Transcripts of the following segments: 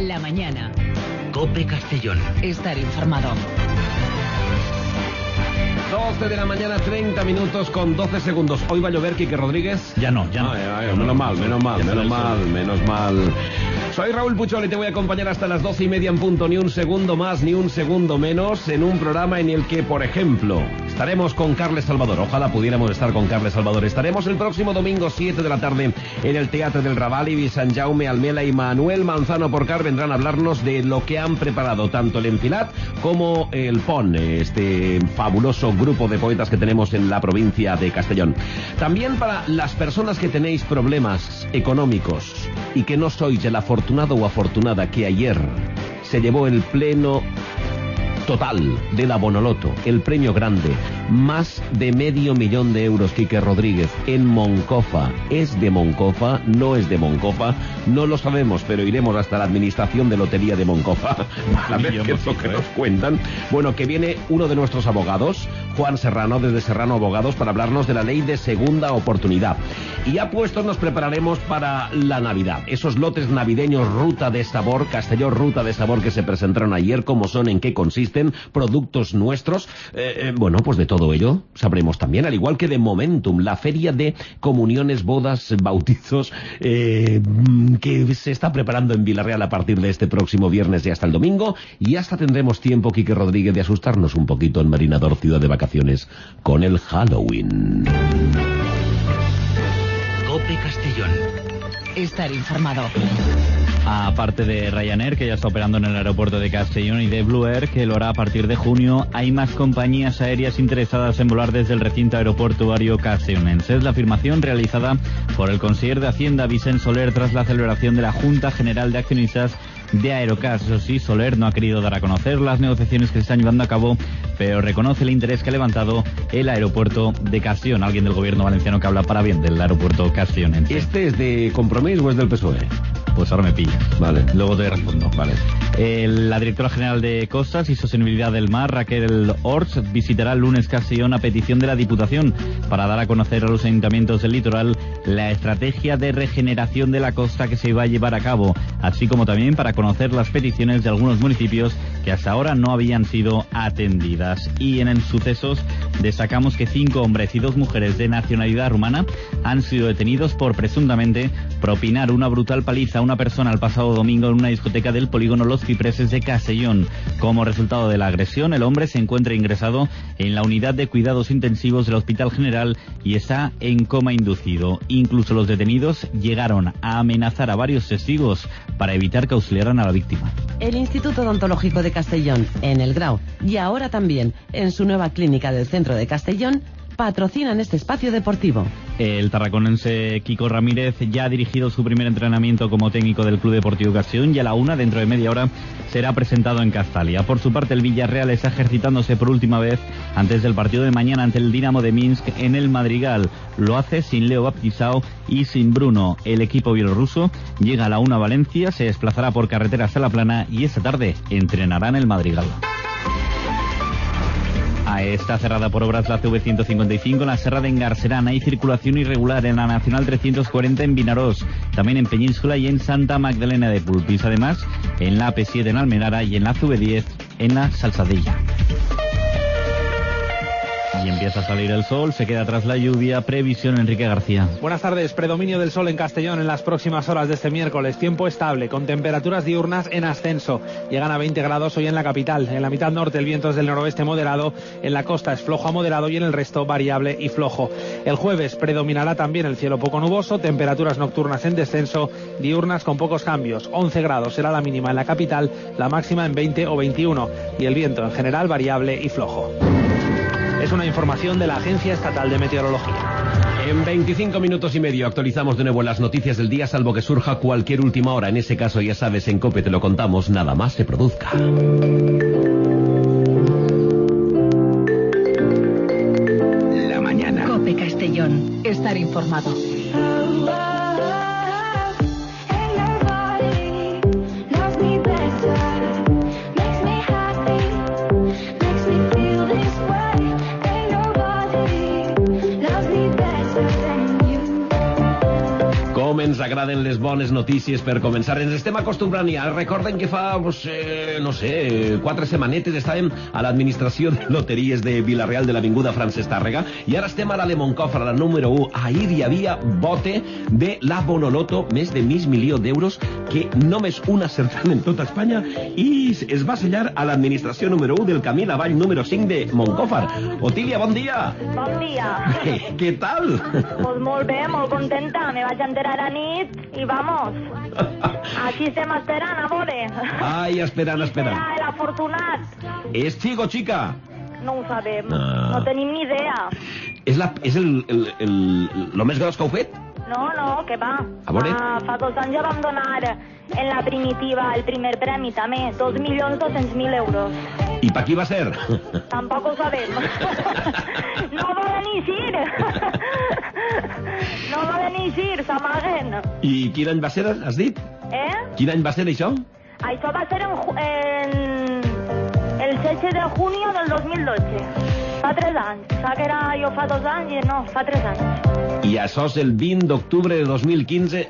La mañana. COPE Castellón. Estar informado. 12 de la mañana, 30 minutos con 12 segundos. ¿Hoy va a llover, Quique Rodríguez? Ya no. Menos mal. Soy Raúl Puchol y te voy a acompañar hasta las 12:30 en punto. Ni un segundo más, ni un segundo menos, en un programa en el que, por ejemplo, estaremos con Carles Salvador. Ojalá pudiéramos estar con Carles Salvador. Estaremos el próximo domingo, 7 de la tarde, en el Teatro del Raval. Y Sant Jaume Almela y Manuel Manzano Porcar vendrán a hablarnos de lo que han preparado tanto el Enfilat como el PON, este fabuloso grupo de poetas que tenemos en la provincia de Castellón. También para las personas que tenéis problemas económicos y que no sois el afortunado o afortunada que ayer se llevó el pleno total de la Bonoloto, el premio grande, más de $500,000 de euros, Quique Rodríguez, en Moncofa. ¿Es de Moncofa? ¿No es de Moncofa? No lo sabemos, pero iremos hasta la administración de lotería de Moncofa para ver qué es lo que nos cuentan. Bueno, que viene uno de nuestros abogados, Juan Serrano, desde Serrano Abogados, para hablarnos de la ley de segunda oportunidad. Y a puestos nos prepararemos para la Navidad. Esos lotes navideños Ruta de Sabor, Castellón Ruta de Sabor, que se presentaron ayer, cómo son, en qué consisten, productos nuestros. Bueno, pues de todo ello sabremos también, al igual que de Momentum, la feria de comuniones, bodas, bautizos, que se está preparando en Villarreal a partir de este próximo viernes y hasta el domingo. Y hasta tendremos tiempo, Quique Rodríguez, de asustarnos un poquito en Marinador, ciudad de vacaciones, con el Halloween. COPE Castellón. Estar informado. Aparte de Ryanair, que ya está operando en el aeropuerto de Castellón, y de Blue Air, que lo hará a partir de junio, hay más compañías aéreas interesadas en volar desde el recinto aeroportuario castellonense. Es la afirmación realizada por el conseller de Hacienda, Vicent Soler, tras la celebración de la Junta General de Accionistas de Aerocas. Eso sí, Soler no ha querido dar a conocer las negociaciones que se están llevando a cabo, pero reconoce el interés que ha levantado el aeropuerto de Castellón. Alguien del gobierno valenciano que habla para bien del aeropuerto castellonense. ¿Este es de Compromís o es del PSOE? Pues ahora me pillas. Vale. Luego te respondo. Vale. La directora general de Costas y Sostenibilidad del Mar, Raquel Orts, visitará el lunes Castellón a petición de la Diputación para dar a conocer a los ayuntamientos del litoral la estrategia de regeneración de la costa que se va a llevar a cabo, así como también para conocer las peticiones de algunos municipios que hasta ahora no habían sido atendidas. Y en el sucesos destacamos que 5 hombres y 2 mujeres de nacionalidad rumana han sido detenidos por presuntamente propinar una brutal paliza a una persona el pasado domingo en una discoteca del polígono Los Cipreses de Castellón. Como resultado de la agresión, el hombre se encuentra ingresado en la unidad de cuidados intensivos del Hospital General y está en coma inducido. Incluso los detenidos llegaron a amenazar a varios testigos para evitar que auxiliaran a la víctima. El Instituto Odontológico de Castellón, en el Grau, y ahora también en su nueva clínica del centro de Castellón, patrocinan este espacio deportivo. El tarraconense Kiko Ramírez ya ha dirigido su primer entrenamiento como técnico del Club Deportivo Castellón y a la 1, dentro de media hora, será presentado en Castalia. Por su parte, el Villarreal está ejercitándose por última vez antes del partido de mañana ante el Dinamo de Minsk en el Madrigal. Lo hace sin Leo Baptistao y sin Bruno. El equipo bielorruso llega a la 1 a Valencia, se desplazará por carretera hasta La Plana y esta tarde entrenará en el Madrigal. Está cerrada por obras la CV155 en la Serra de Engarserán. Hay circulación irregular en la Nacional 340 en Vinarós, también en Peñíscola y en Santa Magdalena de Pulpis. Además, en la AP7 en Almenara y en la CV10 en la Salsadilla. Y empieza a salir el sol, se queda atrás la lluvia. Previsión, Enrique García. Buenas tardes. Predominio del sol en Castellón en las próximas horas de este miércoles. Tiempo estable, con temperaturas diurnas en ascenso. Llegan a 20 grados hoy en la capital. En la mitad norte el viento es del noroeste moderado. En la costa es flojo a moderado y en el resto variable y flojo. El jueves predominará también el cielo poco nuboso. Temperaturas nocturnas en descenso, diurnas con pocos cambios. 11 grados será la mínima en la capital, la máxima en 20 o 21. Y el viento en general variable y flojo. Es una información de la Agencia Estatal de Meteorología. En 25 minutos y medio actualizamos de nuevo las noticias del día, salvo que surja cualquier última hora. En ese caso, ya sabes, en COPE te lo contamos, nada más se produzca. La mañana. COPE Castellón. Estar informado. ens agraden les bones notícies per començar. Ens estem acostumbrant ja. Recorden que fa, no sé, 4 setmanetes estàvem a l'administració de loteries de Vila-real de l'Avinguda Francesc Tàrrega i ara estem a la Lemoncofre, a la número 1. Ahir hi havia bote de la Bonoloto, més de $500.000 que només una acertant en tota Espanya i es va sellar a l'administració número 1 del Camí Lavall número 5 de Moncòfar. Otília, bon dia. Bon dia. Què tal? Pues molt bé, molt contenta. Me vaig enterar a nit i vamos. Així estem esperant, a veure. Ai, esperant. Serà l'afortunat. És xico o xica? No ho sabem. No tenim ni idea. És el més gros que heu fet? No, què va. A veure? Fa 2 anys ja vam donar en la primitiva el primer premi també, 2.200.000 euros. I per qui va ser? Tampoc ho sabem. No volen eixir. No volen eixir, s'amaguen. I quin any va ser, has dit? Quin any va ser això? Això va ser el 16 de junio del 2012. Fa 3 anys. Fa que era jo fa 2 anys i no, fa 3 anys. I això és el 20 d'octubre de 2015,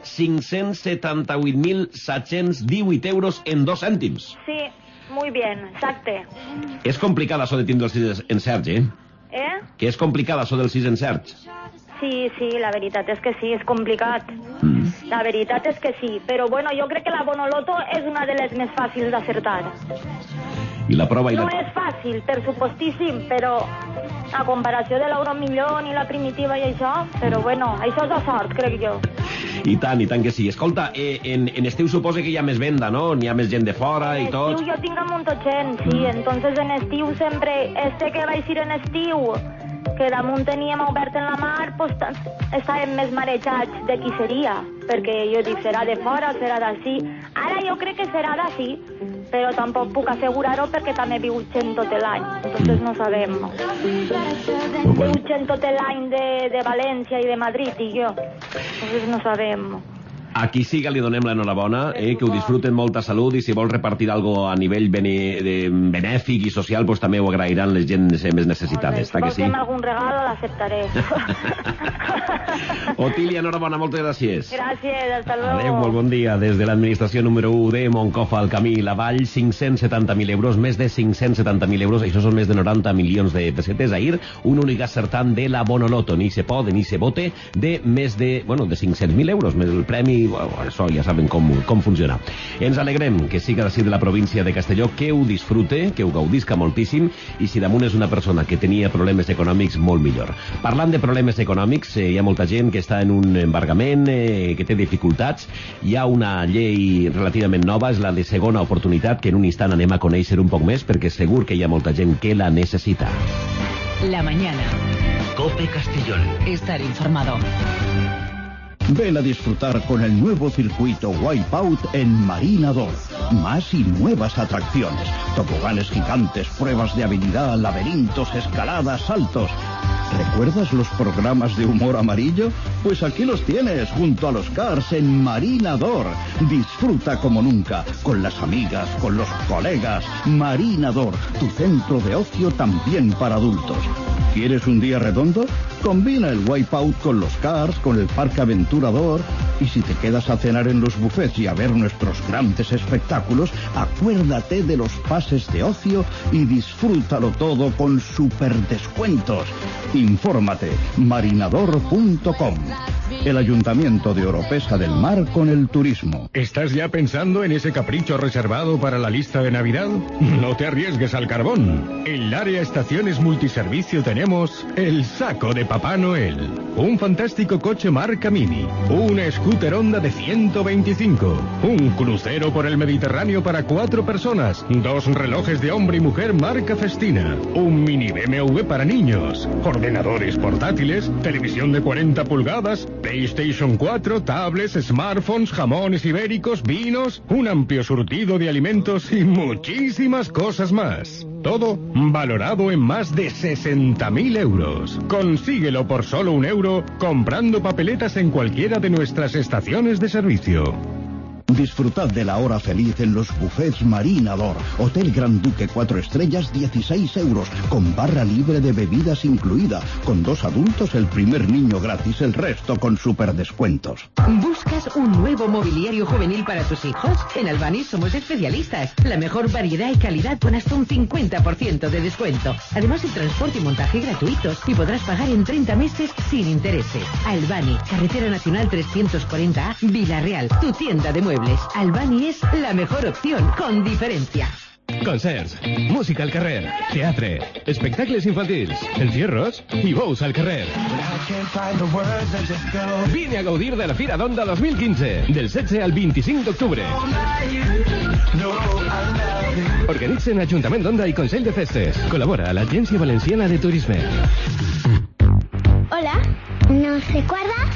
578.718 euros en 2 cèntims. Sí, muy bien, exacte. És complicat això de tindre els 6 encerts, eh? Que és complicat això dels 6 encerts. Sí, la veritat és que sí, és complicat. La veritat és que sí, però bueno, jo crec que la Bonoloto és una de les més fàcils d'acertar. I la prova... No és fàcil, per supostíssim, però a comparació de l'Euromillón i la primitiva i això, però bueno, això és de sort, crec jo. I tant que sí. Escolta, en estiu suposa que hi ha més venda, no? N'hi ha més gent de fora i tot. En estiu jo tinc un munt de gent, sí, entonces en estiu sempre, que vaig ir en estiu, que damunt teníem obert en la mar, pues estàvem més marejats de qui seria, perquè jo dic, serà de fora, serà d'ací. Ara jo crec que serà d'ací, però tampoc puc assegurar-ho perquè també viu gent tot l'any, entonces no sabem. Viu gent tot l'any de València i de Madrid i jo, entonces no sabem. A qui siga li donem l'enhorabona, que ho disfruten molta salut i si vol repartir algo a nivell benèfic i social, pues també ho agrairan les gent més necessitades. Si vols fem algun regal, l'acceptaré. Otília, enhorabona, moltes gràcies. Gràcies, hasta luego. Adéu, molt bon dia. Des de l'administració número 1 de Moncofa al Camí Lavall, 570.000 euros, més de 570.000 euros, això són més de 90 milions de pessetes. Ahir, un únic acertant de la Bonoloto, ni se pot, ni se vote, de més de 500.000 euros, més el premi. Això ja saben com funciona. Ens alegrem que siga d'ací de la província de Castelló, que ho disfrute, que ho gaudisca moltíssim, i si damunt és una persona que tenia problemes econòmics, molt millor. Parlant de problemes econòmics, hi ha molta gent que està en un embargament, que té dificultats. Hi ha una llei relativament nova, és la de segona oportunitat, que en un instant anem a conèixer un poc més, perquè segur que hi ha molta gent que la necessita. La mañana. COPE Castellón. Estar informado. Ven a disfrutar con el nuevo circuito Wipeout en Marina 2. Más y nuevas atracciones. Toboganes gigantes, pruebas de habilidad, laberintos, escaladas, saltos. ¿Recuerdas los programas de humor amarillo? Pues aquí los tienes, junto a los Cars en Marinador. Disfruta como nunca, con las amigas, con los colegas. Marinador, tu centro de ocio también para adultos. ¿Quieres un día redondo? Combina el Wipeout con los Cars, con el Parque Aventurador. Y si te quedas a cenar en los buffets y a ver nuestros grandes espectáculos, acuérdate de los pases de ocio y disfrútalo todo con super descuentos. Infórmate, marinador.com. El Ayuntamiento de Oropesa del Mar con el turismo. ¿Estás ya pensando en ese capricho reservado para la lista de Navidad? No te arriesgues al carbón. En el área estaciones multiservicio tenemos el saco de Papá Noel. Un fantástico coche marca Mini. Una scooter Honda de 125. Un crucero por el Mediterráneo para 4 personas. 2 relojes de hombre y mujer marca Festina. Un mini BMW para niños. Ordenadores portátiles. Televisión de 40 pulgadas. PlayStation 4, tablets, smartphones, jamones ibéricos, vinos, un amplio surtido de alimentos y muchísimas cosas más. Todo valorado en más de 60.000 euros. Consíguelo por solo €1 comprando papeletas en cualquiera de nuestras estaciones de servicio. Disfrutad de la hora feliz en los buffets Marina d'Or. Hotel Gran Duque 4 estrellas, 16 euros, con barra libre de bebidas incluida. Con 2 adultos, el primer niño gratis, el resto con superdescuentos. ¿Buscas un nuevo mobiliario juvenil para tus hijos? En Albani somos especialistas. La mejor variedad y calidad con hasta un 50% de descuento. Además, el transporte y montaje gratuitos y podrás pagar en 30 meses sin intereses. Albani, Carretera Nacional 340A, Villarreal, tu tienda de muebles. Albani es la mejor opción, con diferencia. Concerts, música al carrer, teatre, espectacles infantils, encierros i bous al carrer. Vine a gaudir de la Fira d'Onda 2015, del 16 al 25 d'octubre. Organitzen Ajuntament d'Onda i Consell de Festes. Col·labora l'Agència Valenciana de Turisme. Hola, ¿nos recuerdas?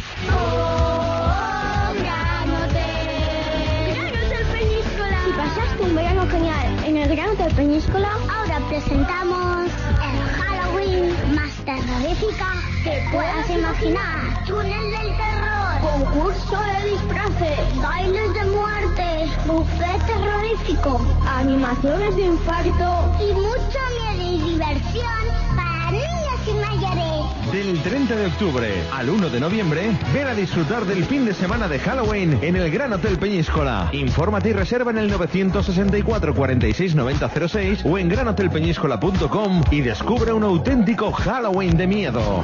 Pasaste un verano genial en el Gran Hotel Peñíscola. Ahora presentamos el Halloween más terrorífica que puedas imaginar. Túnel del terror, concurso de disfraces, bailes de muerte, buffet terrorífico, animaciones de infarto y mucho miedo y diversión para niños y mayores. Del 30 de octubre al 1 de noviembre, ven a disfrutar del fin de semana de Halloween en el Gran Hotel Peñíscola. Infórmate y reserva en el 964 46 90 06 o en granhotelpeñíscola.com y descubre un auténtico Halloween de miedo.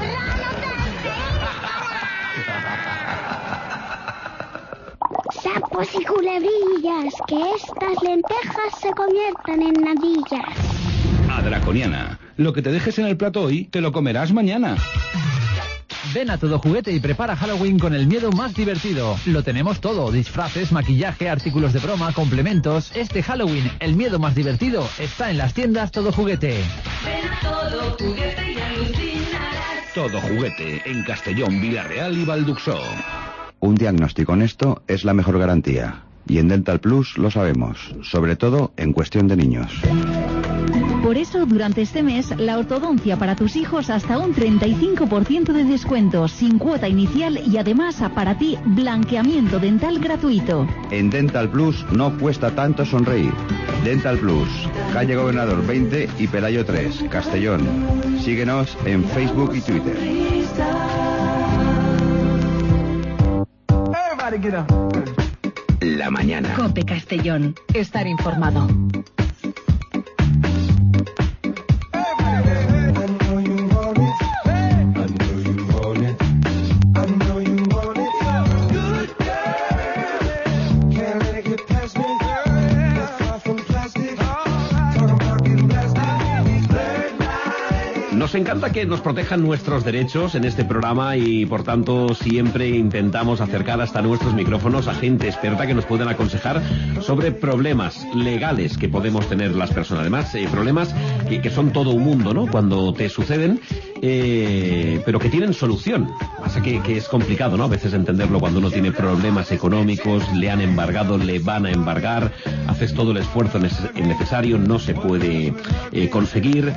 Sapos y culebrillas, que estas lentejas se conviertan en nadillas. A Draconiana. Lo que te dejes en el plato hoy, te lo comerás mañana. Ven a Todo Juguete y prepara Halloween con el miedo más divertido. Lo tenemos todo: disfraces, maquillaje, artículos de broma, complementos. Este Halloween, el miedo más divertido está en las tiendas Todo Juguete. Ven a Todo Juguete y alucinarás. Todo Juguete, en Castellón, Villarreal y Valduxó. Un diagnóstico honesto es la mejor garantía. Y en Dental Plus lo sabemos, sobre todo en cuestión de niños. Por eso, durante este mes, la ortodoncia para tus hijos hasta un 35% de descuento, sin cuota inicial y además, para ti, blanqueamiento dental gratuito. En Dental Plus no cuesta tanto sonreír. Dental Plus, calle Gobernador 20 y Pelayo 3, Castellón. Síguenos en Facebook y Twitter. La mañana. COPE Castellón. Estar informado. Nos encanta que nos protejan nuestros derechos en este programa y, por tanto, siempre intentamos acercar hasta nuestros micrófonos a gente experta que nos puedan aconsejar sobre problemas legales que podemos tener las personas. Además, problemas que son todo un mundo, ¿no? Cuando te suceden, pero que tienen solución. Pasa que es complicado, ¿no? A veces entenderlo cuando uno tiene problemas económicos, le han embargado, le van a embargar, haces todo el esfuerzo necesario, no se puede conseguir,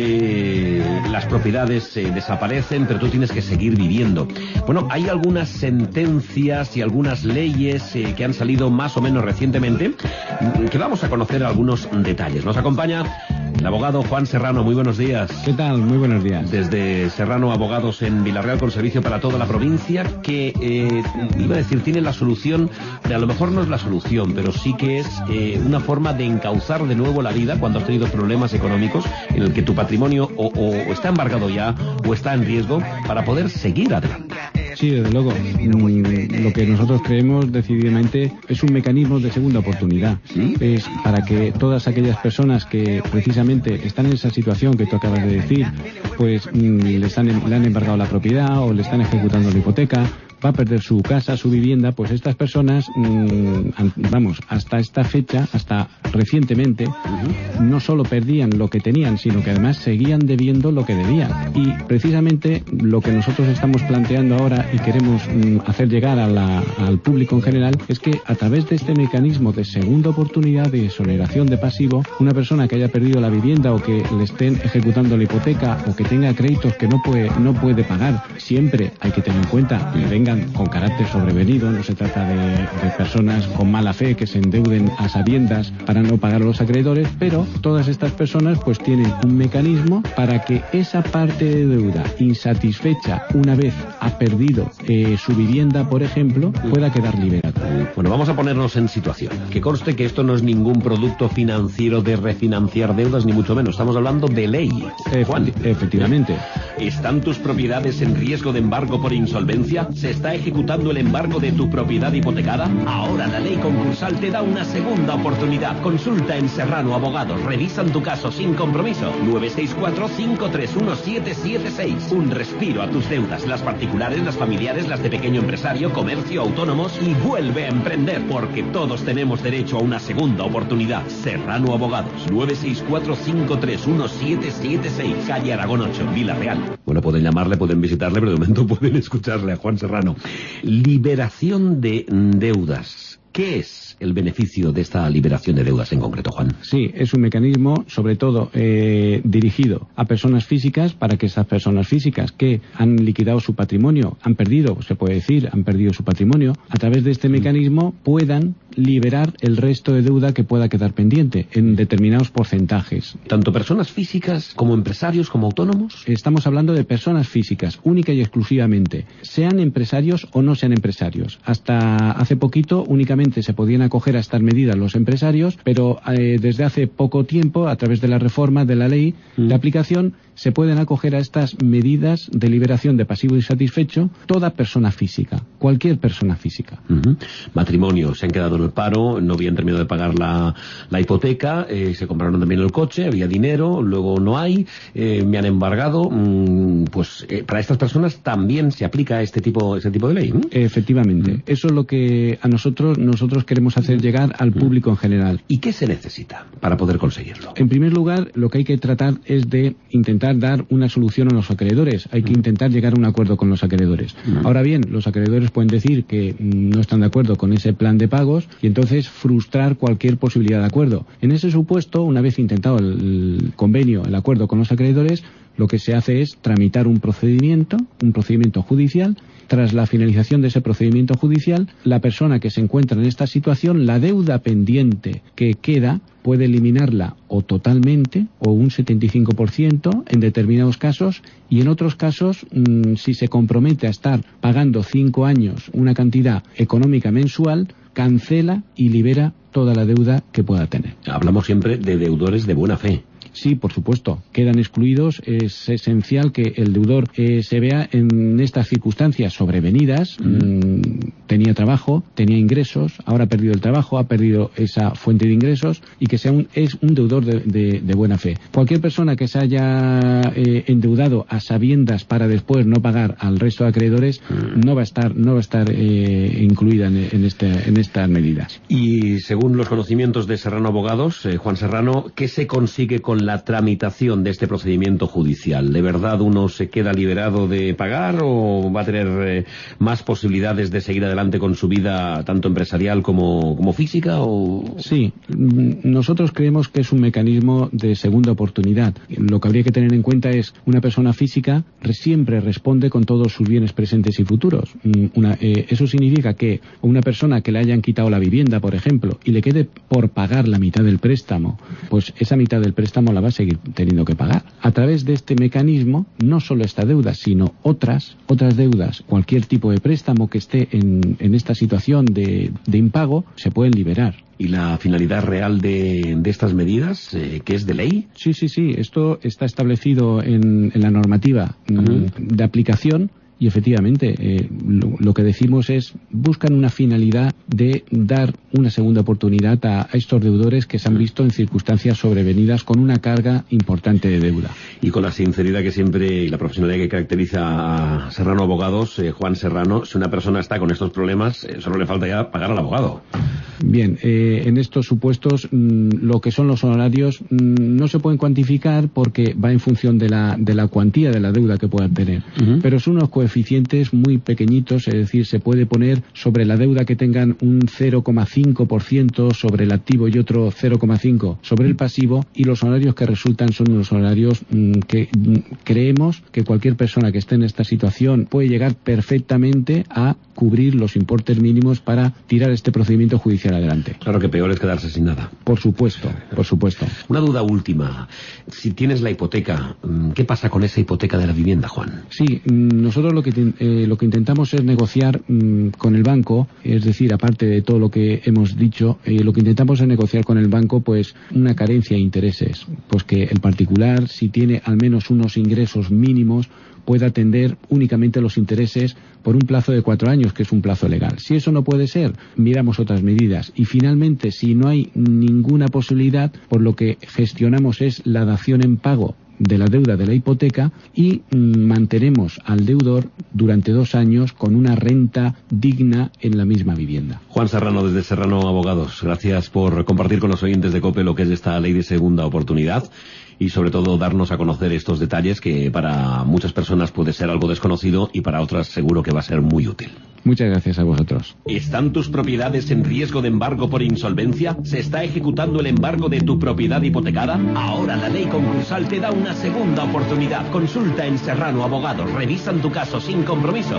las propiedades desaparecen, pero tú tienes que seguir viviendo. Bueno, hay algunas sentencias y algunas leyes que han salido más o menos recientemente, que vamos a conocer algunos detalles. Nos acompaña el abogado Juan Serrano. Muy buenos días. ¿Qué tal? Muy buenos días. Desde Serrano Abogados en Villarreal, con servicio para toda la provincia, que iba a decir, tiene la solución, a lo mejor no es la solución, pero sí que es una forma de encauzar de nuevo la vida cuando has tenido problemas económicos en el que tu patrimonio o está embargado ya o está en riesgo, para poder seguir adelante. Sí, desde luego. Lo que nosotros creemos decididamente es un mecanismo de segunda oportunidad. ¿Sí? Es para que todas aquellas personas que precisamente están en esa situación que tú acabas de decir, pues le han embargado la propiedad o le están ejecutando la hipoteca, va a perder su casa, su vivienda, pues estas personas, hasta esta fecha, hasta recientemente, no solo perdían lo que tenían, sino que además seguían debiendo lo que debían. Y precisamente lo que nosotros estamos planteando ahora y queremos hacer llegar al público en general es que a través de este mecanismo de segunda oportunidad de exoneración de pasivo, una persona que haya perdido la vivienda o que le estén ejecutando la hipoteca o que tenga créditos que no puede pagar, siempre hay que tener en cuenta, le venga endeudan con carácter sobrevenido, no se trata de personas con mala fe que se endeuden a sabiendas para no pagar a los acreedores, pero todas estas personas pues tienen un mecanismo para que esa parte de deuda insatisfecha una vez ha perdido su vivienda, por ejemplo, pueda quedar liberada. Bueno, vamos a ponernos en situación. Que conste que esto no es ningún producto financiero de refinanciar deudas, ni mucho menos. Estamos hablando de ley. Juan. Efectivamente. ¿Están tus propiedades en riesgo de embargo por insolvencia? ¿Se está ejecutando el embargo de tu propiedad hipotecada? Ahora la ley concursal te da una segunda oportunidad. Consulta en Serrano Abogados. Revisan tu caso sin compromiso. 964-531-776. Un respiro a tus deudas. Las particulares, las familiares, las de pequeño empresario, comercio, autónomos, y vuelve a emprender, porque todos tenemos derecho a una segunda oportunidad. Serrano Abogados. 964-531-776. Calle Aragón 8, Vila Real. Bueno, pueden llamarle, pueden visitarle, pero de momento pueden escucharle a Juan Serrano. Liberación de deudas. ¿Qué es el beneficio de esta liberación de deudas en concreto, Juan? Sí, es un mecanismo, sobre todo, dirigido a personas físicas, para que esas personas físicas que han liquidado su patrimonio, han perdido su patrimonio, a través de este mecanismo puedan liberar el resto de deuda que pueda quedar pendiente en determinados porcentajes. ¿Tanto personas físicas como empresarios como autónomos? Estamos hablando de personas físicas, única y exclusivamente, sean empresarios o no sean empresarios. Hasta hace poquito únicamente se podían acoger a estas medidas los empresarios, pero desde hace poco tiempo, a través de la reforma de la ley de aplicación, se pueden acoger a estas medidas de liberación de pasivo insatisfecho toda persona física, cualquier persona física. Matrimonio, se han quedado en el paro, no habían terminado de pagar la hipoteca, se compraron también el coche, había dinero, luego no hay, me han embargado, para estas personas también se aplica ese tipo de ley, ¿no? Efectivamente, eso es lo que nosotros queremos hacer llegar al público en general. ¿Y qué se necesita para poder conseguirlo? En primer lugar, lo que hay que tratar es de intentar dar una solución a los acreedores. Hay que intentar llegar a un acuerdo con los acreedores. Ahora bien, los acreedores pueden decir que no están de acuerdo con ese plan de pagos y entonces frustrar cualquier posibilidad de acuerdo. En ese supuesto, una vez intentado el convenio, el acuerdo con los acreedores, lo que se hace es tramitar un procedimiento judicial. Tras la finalización de ese procedimiento judicial, la persona que se encuentra en esta situación, la deuda pendiente que queda, puede eliminarla o totalmente o un 75% en determinados casos, y en otros casos, si se compromete a estar pagando 5 años una cantidad económica mensual, cancela y libera toda la deuda que pueda tener. Hablamos siempre de deudores de buena fe. Sí, por supuesto, quedan excluidos. Es esencial que el deudor se vea en estas circunstancias sobrevenidas. Tenía trabajo, tenía ingresos, ahora ha perdido el trabajo, ha perdido esa fuente de ingresos, y que es un deudor de buena fe. Cualquier persona que se haya endeudado a sabiendas para después no pagar al resto de acreedores no va a estar incluida en estas medidas. Y según los conocimientos de Serrano Abogados, Juan Serrano, ¿qué se consigue con la tramitación de este procedimiento judicial? ¿De verdad uno se queda liberado de pagar o va a tener más posibilidades de seguir adelante con su vida tanto empresarial como física? Sí, nosotros creemos que es un mecanismo de segunda oportunidad. Lo que habría que tener en cuenta es una persona física siempre responde con todos sus bienes presentes y futuros. Eso significa que una persona que le hayan quitado la vivienda, por ejemplo, y le quede por pagar la mitad del préstamo, pues esa mitad del préstamo la va a seguir teniendo que pagar. A través de este mecanismo, no solo esta deuda, sino otras deudas, cualquier tipo de préstamo que esté en esta situación de impago, se pueden liberar. ¿Y la finalidad real de estas medidas, que es de ley? Sí. Esto está establecido en la normativa de aplicación. Y efectivamente, lo que decimos es, buscan una finalidad de dar una segunda oportunidad a estos deudores que se han visto en circunstancias sobrevenidas con una carga importante de deuda. Y con la sinceridad que siempre y la profesionalidad que caracteriza a Serrano Abogados, Juan Serrano, si una persona está con estos problemas, solo le falta ya pagar al abogado. Bien, en estos supuestos lo que son los honorarios no se pueden cuantificar porque va en función de la cuantía de la deuda que puedan tener. Pero son unos coeficientes muy pequeñitos, es decir, se puede poner sobre la deuda que tengan un 0,5% sobre el activo y otro 0,5% sobre el pasivo, y los honorarios que resultan son unos honorarios que creemos que cualquier persona que esté en esta situación puede llegar perfectamente a cubrir los importes mínimos para tirar este procedimiento judicial adelante. Claro que peor es quedarse sin nada. Por supuesto, por supuesto. Una duda última. Si tienes la hipoteca, ¿qué pasa con esa hipoteca de la vivienda, Juan? Sí, nosotros lo que intentamos es negociar con el banco, es decir, aparte de todo lo que hemos dicho, lo que intentamos es negociar con el banco pues una carencia de intereses, pues que el particular, si tiene al menos unos ingresos mínimos, pueda atender únicamente los intereses por un plazo de 4 años, que es un plazo legal. Si eso no puede ser, miramos otras medidas. Y finalmente, si no hay ninguna posibilidad, por lo que gestionamos es la dación en pago de la deuda de la hipoteca y mantenemos al deudor durante 2 años con una renta digna en la misma vivienda. Juan Serrano, desde Serrano Abogados, gracias por compartir con los oyentes de COPE lo que es esta ley de segunda oportunidad y sobre todo darnos a conocer estos detalles que para muchas personas puede ser algo desconocido y para otras seguro que va a ser muy útil. Muchas gracias a vosotros. ¿Están tus propiedades en riesgo de embargo por insolvencia? ¿Se está ejecutando el embargo de tu propiedad hipotecada? Ahora la ley concursal te da una segunda oportunidad. Consulta en Serrano Abogados. Revisan tu caso sin compromiso.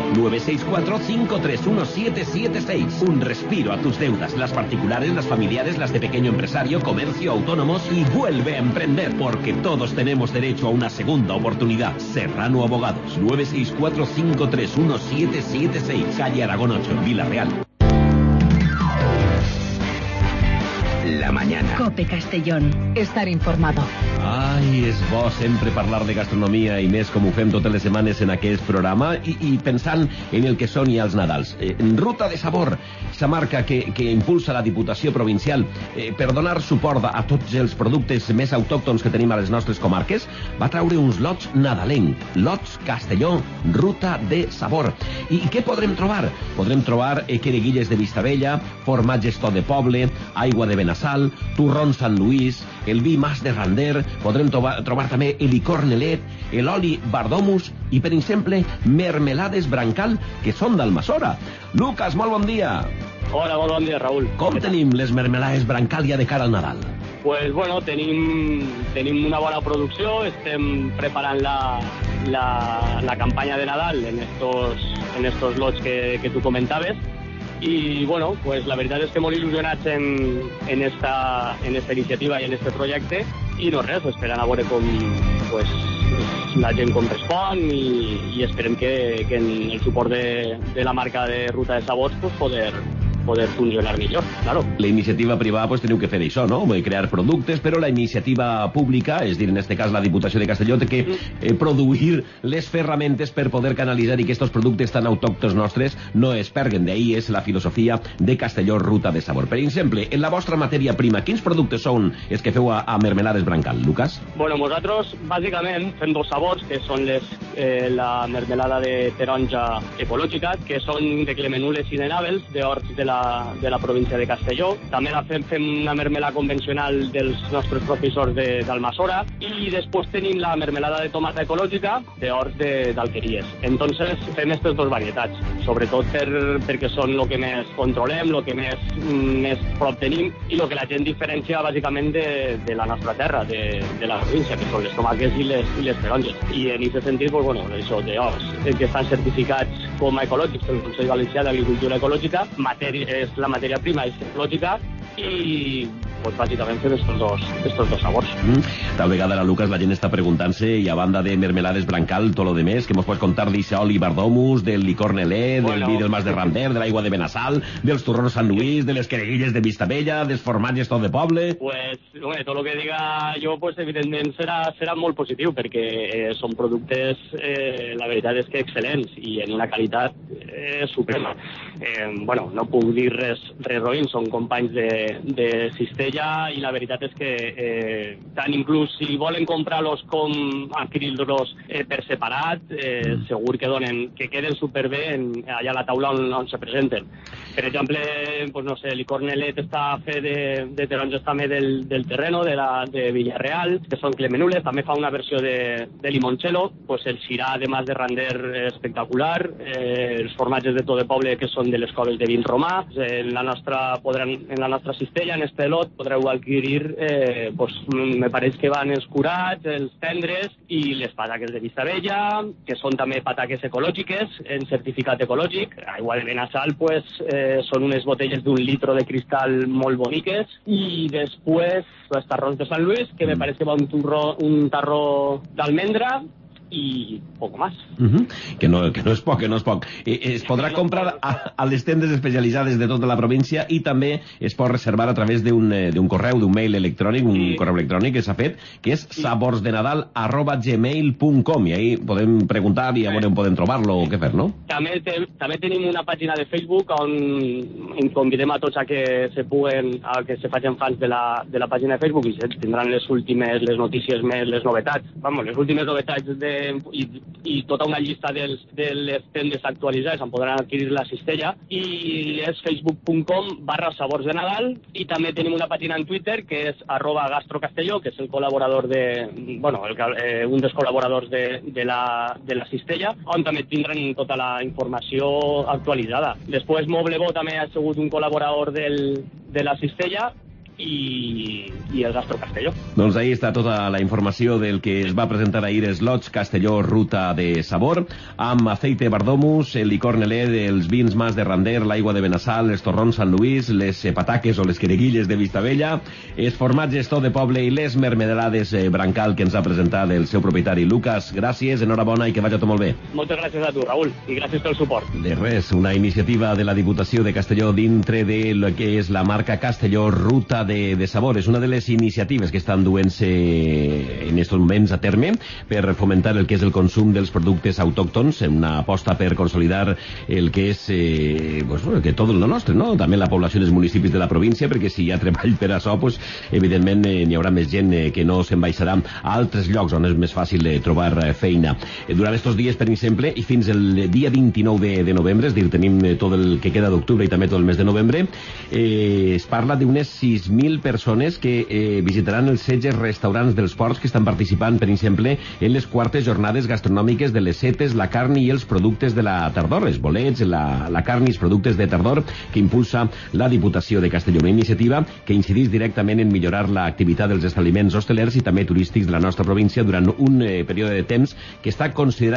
964-531-776. Un respiro a tus deudas, las particulares, las familiares, las de pequeño empresario, comercio, autónomos, y vuelve a emprender, porque todos tenemos derecho a una segunda oportunidad. Serrano Abogados. 964-531-776. Calle Aragón 8, Vila Real. La mañana. COPE Castellón. Estar informado. Ai, és bo sempre parlar de gastronomia i més com ho fem totes les setmanes en aquest programa i pensant en el que són ja els Nadals. Ruta de Sabor, la marca que impulsa la Diputació Provincial per donar suport a tots els productes més autòctons que tenim a les nostres comarques, va traure uns lots nadalenc, lots Castelló, Ruta de Sabor. I què podrem trobar? Podrem trobar quereguilles de Vistabella, formatges tot de poble, aigua de Benassal, turrón Sant Lluís, el vi Mas de Rander, podrem trobar també el licor Nelet, l'oli Bardomus i, per exemple, mermelades Brancal, que són d'Almassora. Lucas, molt bon dia. Hola, molt bon dia, Raül. Com tenim les mermelades Brancal ja de cara al Nadal? Pues bueno, tenim una bona producció, estem preparant la campanya de Nadal en estos lots que tu comentaves. Y bueno, pues la verdad es que molt il·lusionats en esta iniciativa y en este projecte, i no res, esperant a veure com pues, la gent com respon i esperem que en el suport de la marca de Ruta de Sabors pues, poder funcionar millor, claro. La iniciativa privada pues teniu que fer això, no? Crear productes, però la iniciativa pública, és dir, en este cas la Diputació de Castelló, té que produir les ferramentes per poder canalitzar i que estos productes tan autòctons nostres no es perguen. D'ahí és la filosofia de Castelló Ruta de Sabor. Per exemple, en la vostra matèria prima, quins productes són els que feu a Mermelades Brancal, Lucas? Bueno, nosaltres bàsicament fem 2 sabors, que són la mermelada de taronja ecològica, que són de clemenules i de nàvels, d'horts de la província de Castelló. També fem una mermelada convencional dels nostres propis horts d'Almassora, i després tenim la mermelada de tomata ecològica d'horts d'Alqueries. Entonces fem aquestes 2 varietats, sobretot perquè són el que més controlem, el que més prop tenim i el que la gent diferencia bàsicament de la nostra terra, de la província, que són les tomaques i les taronges. I en aquest sentit, pues, bueno, això d'horts que estan certificats com a ecològics pel Consell Valencià d'Agricultura Ecològica, és la matèria prima és ecològica, i pues, bàsicament fem estos dos sabors. Tal vegada, Lucas, la gent està preguntant-se, i a banda de mermelades Brancal, tot lo de més, que mos pots contar d'això oli Bardomus, del licor Nelet, del vi del Mas de Rander, de l'aigua de Benassal, dels turrons Sant Lluís, de les quereguilles de Vistabella, dels formatges tot de poble? Pues, bueno, tot el que diga jo, pues, evidentment serà molt positiu, perquè són productes, la veritat és que excel·lents, i en una qualitat suprema. Bueno, no puc dir res roïn, són companys de sistema Castella, i la veritat és que tant inclús si volen comprar-los com adquirir-los per separat, segur que queden superbé allà a la taula on se presenten. Per exemple, pues no sé, l'Icornelet està fet de taronges també del terreno, de Villarreal, que són clemenules, també fa una versió de limoncello, pues el Syrah, además de Rander, espectacular, els formatges de tot de poble que són de les coves de vin romà, en la nostra cistella, en este lot, podreu adquirir, pues, me pareix que van els curats, els tendres i les pataques de Vistabella, que són també pataques ecològiques, en certificat ecològic. Aigua de Benassal, pues, són unes botelles d'1 litro de cristal molt boniques, i després els tarrons de Sant Luis, que me pareix que va un tarró d'almendra, i poco más. Que no és poc, que no és poc. Es podrà comprar a les tendes especialitzades de tota la província i també es pot reservar a través d'un correu, d'un mail electrònic, un correu electrònic que s'ha fet, que és saborsdenadal@gmail.com, i ahí podem preguntar i a veure on podem trobar-lo o què fer, no? També tenim una pàgina de Facebook on convidem a tots a que se facin fans de la pàgina de Facebook i tindran les notícies més, les novetats. Les últimes novetats i tota una llista de les tendes actualitzades on podran adquirir la cistella, i és facebook.com/sabors de Nadal, i també tenim una pàgina en Twitter que és @gastrocastelló, que és el col·laborador un dels col·laboradors de la cistella, on també tindran tota la informació actualitzada. Després Moblebo també ha sigut un col·laborador de la cistella, i el Gastro Castelló. Doncs ahí està tota la informació del que es va presentar ahir Slots Castelló Ruta de Sabor, amb aceite Bardomus, el licor Nelet, els vins Mas de Rander, l'aigua de Benassal, els torrons Sant Luís, les pataques o les quereguilles de Vistabella, els formatges tot de poble i les mermelades Brancal que ens ha presentat el seu propietari Lucas. Gràcies, enhorabona i que vagi tot molt bé. Moltes gràcies a tu, Raül, i gràcies pel suport. De res, una iniciativa de la Diputació de Castelló dintre de lo que és la marca Castelló Ruta de Sabor. És una de les iniciatives que estan duent-se en aquests moments a terme per fomentar el que és el consum dels productes autòctons, una aposta per consolidar el que és que tot el nostre, no? També la població dels municipis de la província, perquè si hi ha treball per això, pues, evidentment n'hi haurà més gent que no se'n baixarà a altres llocs on és més fàcil trobar feina. Durant aquests dies, per exemple, i fins el dia 29 de novembre, és dir, tenim tot el que queda d'octubre i també tot el mes de novembre, es parla d'unes 6.000 persones que visitaran els 16 restaurants dels ports que estan participant, per exemple, en les quartes jornades gastronòmiques de les setes, la carn i els productes de la tardor, els bolets, la carn i els productes de tardor que impulsa la Diputació de Castelló. Una iniciativa que incidís directament en millorar l'activitat dels establiments hostelers i també turístics de la nostra província durant un període de temps que està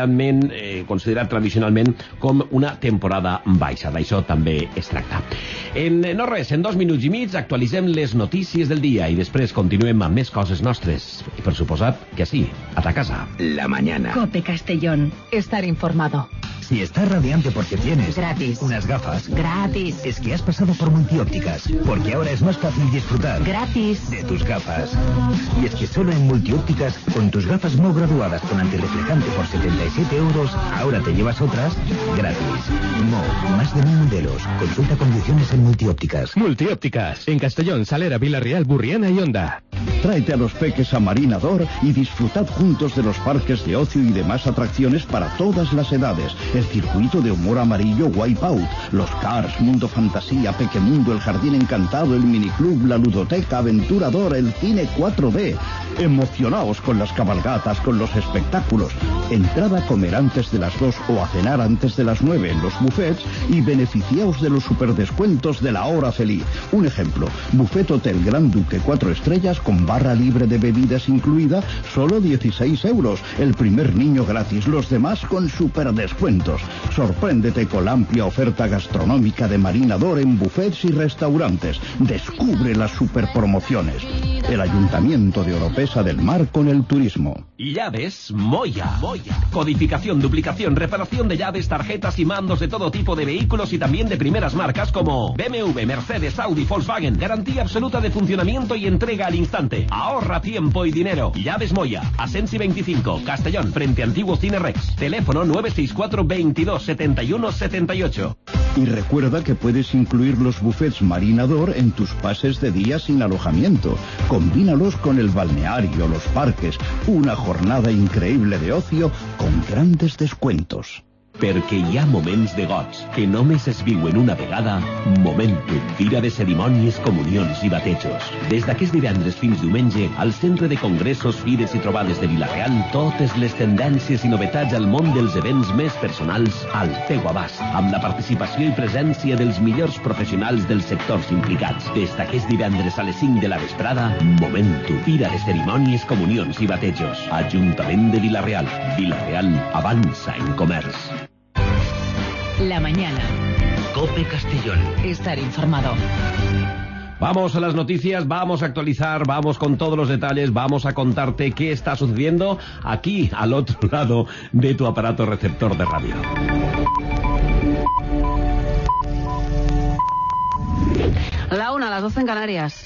considerat tradicionalment com una temporada baixa. D'això també es tracta. En 2 minuts i mig actualitzem les notícies del dia y després continuem amb més coses nostres. Y por suposat que sí, a ta casa. La mañana. Cope Castellón. Estar informado. Si estás radiante porque tienes gratis unas gafas gratis, es que has pasado por Multiópticas, porque ahora es más fácil disfrutar gratis de tus gafas. Y es que solo en Multiópticas, con tus gafas Mo graduadas con antirreflejante por 77 €, ahora te llevas otras gratis. Mo, más de 1000 modelos. Consulta condiciones en Multiópticas. Multiópticas, en Castellón, Salera, Villarreal, Burriana y Honda. Tráete a los peques a Marinador y disfrutad juntos de los parques de ocio y demás atracciones para todas las edades. El circuito de humor amarillo Wipeout, los Cars, Mundo Fantasía, Pequemundo, el Jardín Encantado, el Miniclub, la Ludoteca, Aventurador, el Cine 4D. Emocionaos con las cabalgatas, con los espectáculos. Entrad a comer antes de las 2 o a cenar antes de las 9 en los buffets y beneficiaos de los superdescuentos de la hora feliz. Un ejemplo, Buffet Hotel Gran Duque 4 estrellas con barra libre de bebidas incluida, solo 16 €. El primer niño gratis, los demás con superdescuentos. Sorpréndete con la amplia oferta gastronómica de Marinador en buffets y restaurantes. Descubre las superpromociones. El Ayuntamiento de Oropesa del Mar con el turismo. Llaves Moya. Codificación, duplicación, reparación de llaves, tarjetas y mandos de todo tipo de vehículos y también de primeras marcas como BMW, Mercedes, Audi, Volkswagen. Garantía absoluta de funcionamiento y entrega al instante. Ahorra tiempo y dinero. Llaves Moya, Asensi 25, Castellón, frente a Antiguo Cine Rex. Teléfono 964 22 71 78. Y recuerda que puedes incluir los buffets Marinador en tus pases de día sin alojamiento. Combínalos con el balneario, los parques, una jornada increíble de ocio con grandes descuentos. Perquè hi ha moments de goig que només es viuen una vegada. Momentum, fira de cerimònies, comunions i batejos. Des d'aquest divendres fins diumenge, al Centre de Congressos, Fires i Trobades de Vila-real, totes les tendències i novetats al món dels events més personals al teu abast, amb la participació i presència dels millors professionals dels sectors implicats. Des d'aquest divendres a les 5 de la vesprada, Momentum, fira de cerimònies, comunions i batejos. Ajuntament de Vila-real. Vila-real avança en comerç. La mañana. Cope Castellón. Estar informado. Vamos a las noticias, vamos a actualizar, vamos con todos los detalles, vamos a contarte qué está sucediendo aquí, al otro lado de tu aparato receptor de radio. La 1, las 12 en Canarias.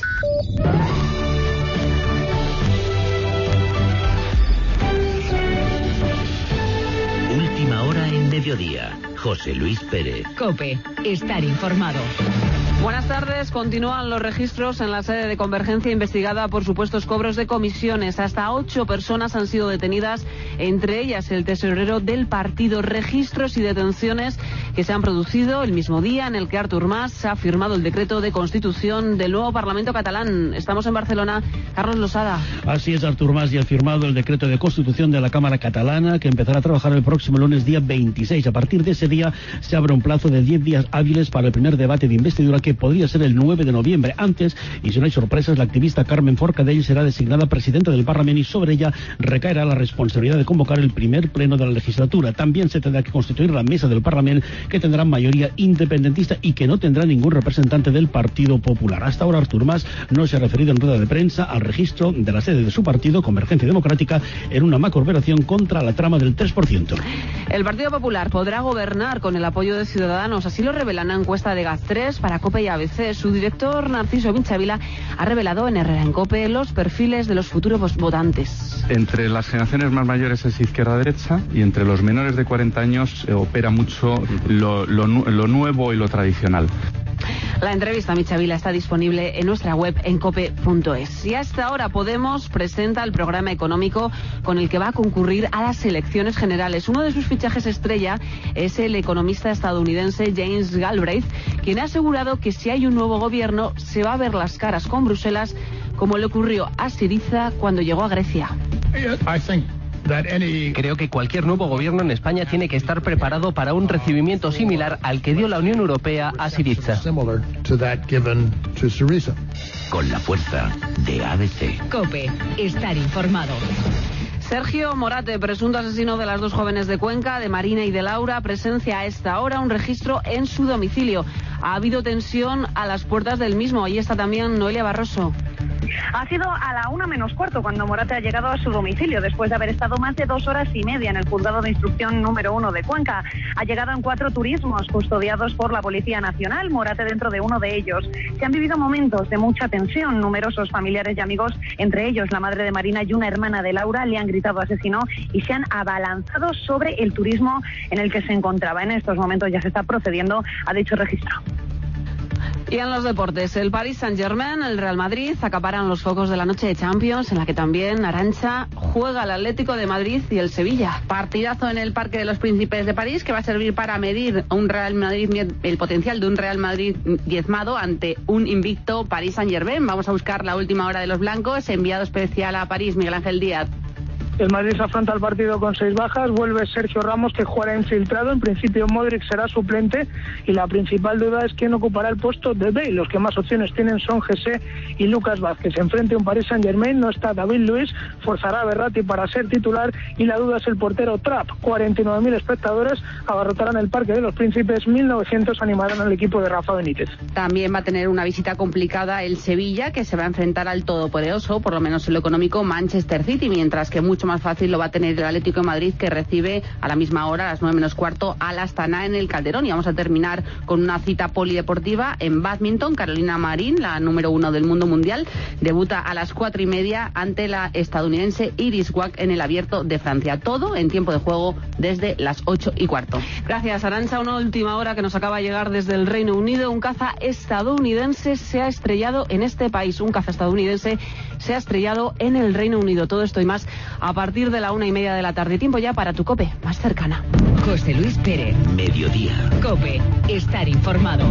Última hora en mediodía. José Luis Pérez. COPE. Estar informado. Buenas tardes. Continúan los registros en la sede de Convergencia investigada por supuestos cobros de comisiones. Hasta 8 personas han sido detenidas, entre ellas el tesorero del partido. Registros y detenciones que se han producido el mismo día en el que Artur Mas ha firmado el decreto de constitución del nuevo Parlamento catalán. Estamos en Barcelona. Carlos Losada. Así es, Artur Mas ya ha firmado el decreto de constitución de la Cámara catalana, que empezará a trabajar el próximo lunes día 26. A partir de ese día se abre un plazo de 10 días hábiles para el primer debate de investidura, que podría ser el 9 de noviembre. Antes, y si no hay sorpresas, la activista Carmen Forcadell será designada presidenta del Parlamento y sobre ella recaerá la responsabilidad de convocar el primer pleno de la legislatura. También se tendrá que constituir la mesa del Parlamento, que tendrá mayoría independentista y que no tendrá ningún representante del Partido Popular. Hasta ahora Artur Mas no se ha referido en rueda de prensa al registro de la sede de su partido, Convergencia Democrática, en una macrooperación contra la trama del 3%. El Partido Popular podrá gobernar con el apoyo de Ciudadanos, así lo revela una encuesta de GAZ3 para COPE y ABC. Su director, Narciso Minchavila, ha revelado en Herrera en COPE los perfiles de los futuros votantes. Entre las generaciones más mayores es izquierda-derecha y entre los menores de 40 años opera mucho lo nuevo y lo tradicional. La entrevista a Minchavila está disponible en nuestra web en cope.es. Y hasta ahora Podemos presenta el programa económico con el que va a concurrir a las elecciones generales. Uno de sus fichajes estrella es el economista estadounidense James Galbraith, quien ha asegurado que si hay un nuevo gobierno se va a ver las caras con Bruselas, como le ocurrió a Syriza cuando llegó a Grecia. Creo que cualquier nuevo gobierno en España tiene que estar preparado para un recibimiento similar al que dio la Unión Europea a Syriza. Con la fuerza de ABC. COPE. Estar informado. Sergio Morate, presunto asesino de las dos jóvenes de Cuenca, de Marina y de Laura, presencia a esta hora un registro en su domicilio. Ha habido tensión a las puertas del mismo. Ahí está también Noelia Barroso. Ha sido a la 1:15 cuando Morate ha llegado a su domicilio, después de haber estado más de 2 horas y media en el juzgado de instrucción número 1 de Cuenca. Ha llegado en 4 turismos custodiados por la Policía Nacional, Morate dentro de uno de ellos. Se han vivido momentos de mucha tensión. Numerosos familiares y amigos, entre ellos la madre de Marina y una hermana de Laura, le han gritado asesino y se han abalanzado sobre el turismo en el que se encontraba. En estos momentos ya se está procediendo a dicho registro. Y en los deportes, el Paris Saint-Germain, el Real Madrid acaparan los focos de la noche de Champions, en la que también Arantxa juega el Atlético de Madrid y el Sevilla. Partidazo en el Parque de los Príncipes de París, que va a servir para medir a un Real Madrid, el potencial de un Real Madrid diezmado ante un invicto Paris Saint-Germain. Vamos a buscar la última hora de los blancos. Enviado especial a París, Miguel Ángel Díaz. El Madrid se afronta el partido con 6 bajas, vuelve Sergio Ramos, que jugará infiltrado. En principio Modric será suplente y la principal duda es quién ocupará el puesto de Bale. Los que más opciones tienen son Jesse y Lucas Vázquez. Enfrente a un Paris Saint-Germain no está David Luiz, forzará a Verratti para ser titular y la duda es el portero Trapp. 49.000 espectadores abarrotarán el Parque de los Príncipes, 1.900 animarán al equipo de Rafa Benítez. También va a tener una visita complicada el Sevilla, que se va a enfrentar al todopoderoso, por lo menos en lo económico, Manchester City, mientras que muchos mucho más fácil lo va a tener el Atlético de Madrid, que recibe a la misma hora, a las 9 menos cuarto, al Astana en el Calderón. Y vamos a terminar con una cita polideportiva en bádminton. Carolina Marín, la número 1 del mundo mundial, debuta a las 4:30 ante la estadounidense Iris Wak en el Abierto de Francia. Todo en tiempo de juego desde las 8:15. Gracias, Arantxa. Una última hora que nos acaba de llegar desde el Reino Unido. Un caza estadounidense se ha estrellado en este país. Un caza estadounidense se ha estrellado en el Reino Unido. Todo esto y más a partir de la 1:30 de la tarde. Tiempo ya para tu COPE más cercana. José Luis Pérez. Mediodía. COPE. Estar informado.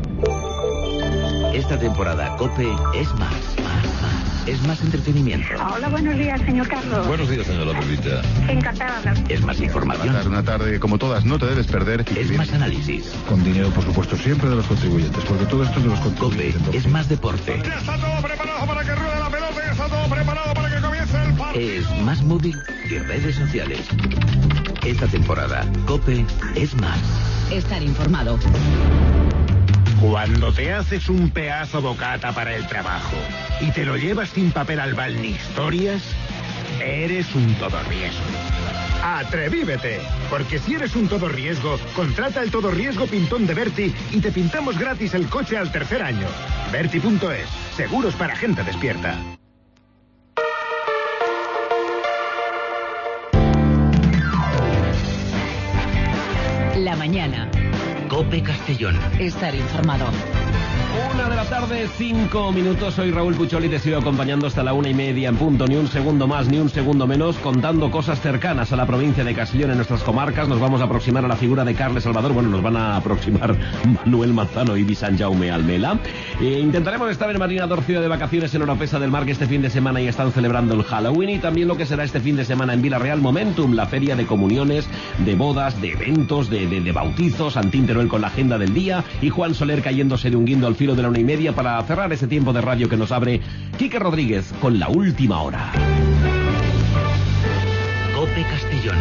Esta temporada COPE es más. Es más entretenimiento. Hola, buenos días, señor Carlos. Buenos días, señora Lopezita. Encantada. Es más información. Una tarde como todas, no te debes perder. Es más análisis. Con dinero, por supuesto, siempre de los contribuyentes, porque todo esto es de los contribuyentes. COPE es más deporte. Ya está todo preparado para que ruede la pelota, ya está todo preparado para que comience el partido. Es más móvil y redes sociales. Esta temporada, COPE es más. Estar informado. Cuando te haces un pedazo bocata para el trabajo y te lo llevas sin papel albal ni historias, eres un todorriesgo. ¡Atrevívete! Porque si eres un todorriesgo, contrata el todorriesgo pintón de Berti y te pintamos gratis el coche al tercer año. Berti.es. Seguros para gente despierta. La mañana. COPE Castellón. Estar informado. 1 de la tarde, 5 minutos. Soy Raúl Pucholi y te sigo acompañando hasta la 1:30 en punto. Ni un segundo más, ni un segundo menos, contando cosas cercanas a la provincia de Castellón en nuestras comarcas. Nos vamos a aproximar a la figura de Carles Salvador. Bueno, nos van a aproximar Manuel Manzano y Sant Jaume Almela. Intentaremos estar en Marina d'Or, ciudad de vacaciones en Oropesa del Mar, que este fin de semana ya están celebrando el Halloween, y también lo que será este fin de semana en Villarreal Momentum, la feria de comuniones, de bodas, de eventos, de bautizos, Antín Teruel con la agenda del día y Juan Soler cayéndose de un guindo al filo de la 1:30 para cerrar ese tiempo de radio que nos abre Quique Rodríguez con la última hora. COPE Castellón.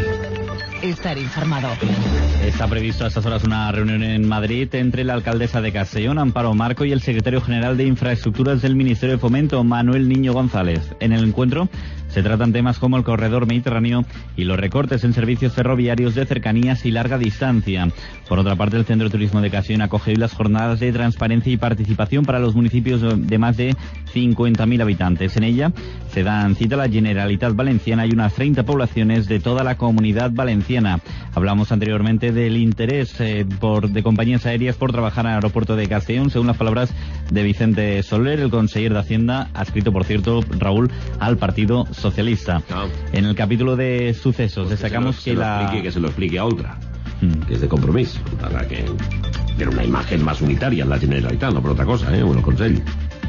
Estar informado. Está previsto a estas horas una reunión en Madrid entre la alcaldesa de Castellón, Amparo Marco, y el secretario general de Infraestructuras del Ministerio de Fomento, Manuel Niño González. En el encuentro se tratan temas como el corredor mediterráneo y los recortes en servicios ferroviarios de cercanías y larga distancia. Por otra parte, el Centro de Turismo de Castellón acoge hoy las jornadas de transparencia y participación para los municipios de más de 50.000 habitantes. En ella se dan cita a la Generalitat Valenciana y unas 30 poblaciones de toda la Comunidad Valenciana. Hablamos anteriormente del interés de compañías aéreas por trabajar en el aeropuerto de Castellón, según las palabras de Vicente Soler, el conseller de Hacienda, adscrito, por cierto, Raúl, al Partido Socialista. En el capítulo de sucesos destacamos que se lo explique a otra, que es de Compromís, para que tenga una imagen más unitaria en la Generalitat, no por otra cosa, bueno, consejo.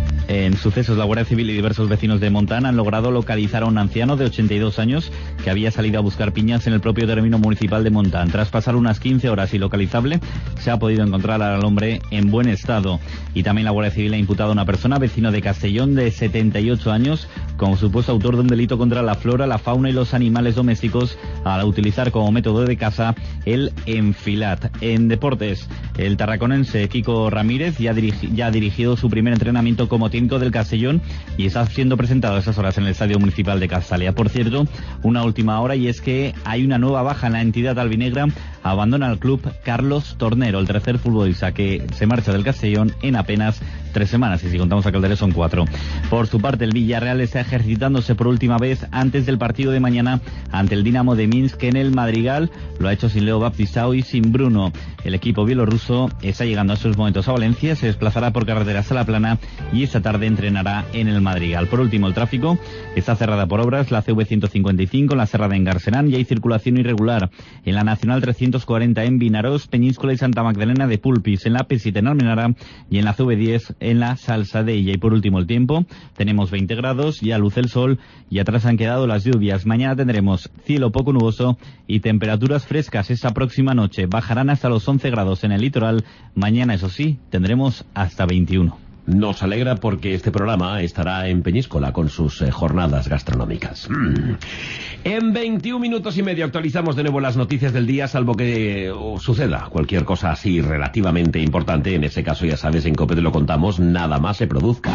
En sucesos, la Guardia Civil y diversos vecinos de Montana han logrado localizar a un anciano de 82 años que había salido a buscar piñas en el propio término municipal de Montán. Tras pasar unas 15 horas ilocalizable, se ha podido encontrar al hombre en buen estado. Y también la Guardia Civil ha imputado a una persona, vecino de Castellón, de 78 años, como supuesto autor de un delito contra la flora, la fauna y los animales domésticos al utilizar como método de caza el enfilat. En deportes, el tarraconense Kiko Ramírez ya ha dirigido su primer entrenamiento como técnico del Castellón y está siendo presentado a esas horas en el Estadio Municipal de Castalia. Por cierto, una última hora, y es que hay una nueva baja en la entidad albinegra. Abandona el club Carlos Tornero, el tercer futbolista que se marcha del Castellón en apenas 3 semanas, y si contamos a Calderés son 4. Por su parte, el Villarreal está ejercitándose por última vez antes del partido de mañana ante el Dinamo de Minsk en el Madrigal. Lo ha hecho sin Leo Baptistao y sin Bruno. El equipo bielorruso está llegando a estos momentos a Valencia, se desplazará por carretera hasta La Plana y esta tarde entrenará en el Madrigal. Por último, el tráfico está cerrada por obras, la CV 155 en la Serra de Engarserán, y hay circulación irregular en la Nacional 340 en Vinarós, Peñíscola y Santa Magdalena de Pulpis, en la P7 en Almenara y en la CV10 en la Salsadella. Y por último, el tiempo, tenemos 20 grados, ya luce el sol y atrás han quedado las lluvias. Mañana tendremos cielo poco nuboso y temperaturas frescas esta próxima noche. Bajarán hasta los 11 grados en el litoral. Mañana, eso sí, tendremos hasta 21. Nos alegra porque este programa estará en Peñíscola con sus jornadas gastronómicas. En 21 minutos y medio actualizamos de nuevo las noticias del día, salvo que suceda cualquier cosa así relativamente importante. En ese caso, ya sabes, en COPE te lo contamos, nada más se produzca.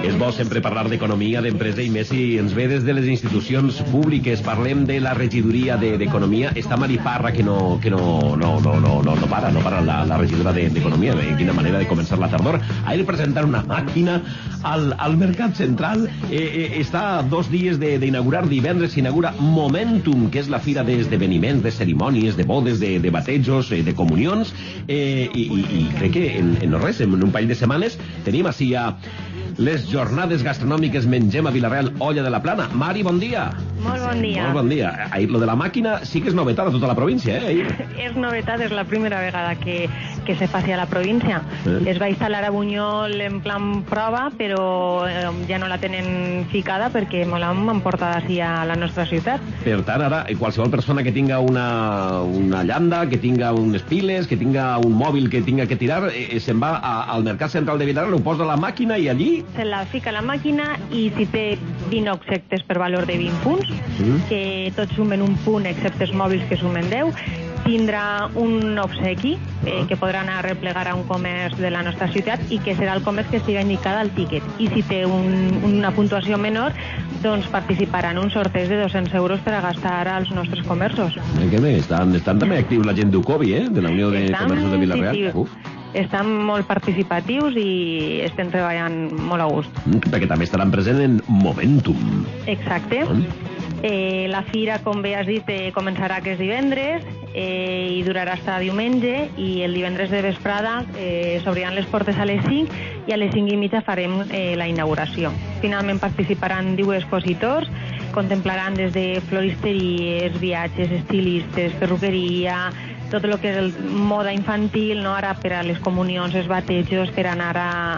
És bo sempre parlar d'economia, d'empresa, i més si ens ve des de les institucions públiques. Parlem de la regidoria d'Economia. Està Mari Parra, que no para la regidora d'Economia. Quina manera de començar la tardor. Ha de presentar una màquina al Mercat Central. Està a 2 dies d'inaugurar. Divendres s'inaugura Momentum, que és la fira d'esdeveniments, de cerimònies, de bodes, de batejos, de comunions, i crec que en res, en un parell de setmanes tenim així ja les jornades gastronòmiques Mengem a Vila-real, Olla de la Plana. Mari, bon dia. Molt bon dia. Molt bon dia. Lo de la màquina sí que és novetat a tota la província, És novetat, és la primera vegada que se faci a la província. Es va instal·lar a Bunyol en plan prova, però ja no la tenen ficada perquè me l'han emportat així a la nostra ciutat. Per tant, ara, qualsevol persona que tinga una llanda, que tinga unes piles, que tinga un mòbil que tinga que tirar, se'n va al Mercat Central de Vila-real, ho posa a la màquina i allí se la fica a la màquina, i si té 20 objectes per valor de 20 punts, que tots sumen un punt excepte els mòbils que sumen 10, tindrà un obsequi que podrà anar a replegar a un comerç de la nostra ciutat i que serà el comerç que estiga indicat al tíquet. I si té una puntuació menor, doncs participarà en un sorteig de 200 euros per a gastar als nostres comerços. Què més? Estan també actius la gent d'Ucovi, de la Unió de Comerços de Vila-real. Sí. Estan molt participatius i estem treballant molt a gust. Perquè també estaran presents en Momentum. Exacte. La fira, com bé has dit, començarà aquest divendres i durarà fins a diumenge, i el divendres de vesprada s'obriran les portes a les 5 i a les 5:30 farem la inauguració. Finalment participaran 10 expositors, contemplaran des de floristeries, viatges, estilistes, perruqueria, tot el que és el moda infantil, no? Ara per a les comunions, els batejos, per anar